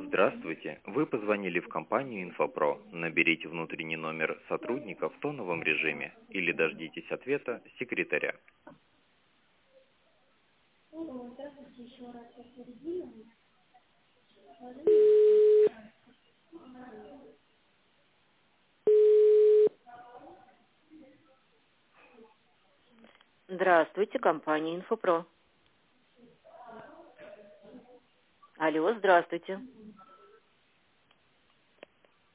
Здравствуйте, вы позвонили в компанию «Инфопро». Наберите внутренний номер сотрудника в тоновом режиме или дождитесь ответа секретаря. Здравствуйте еще раз. Это Регина. Здравствуйте, компания «Инфопро». Алло, здравствуйте.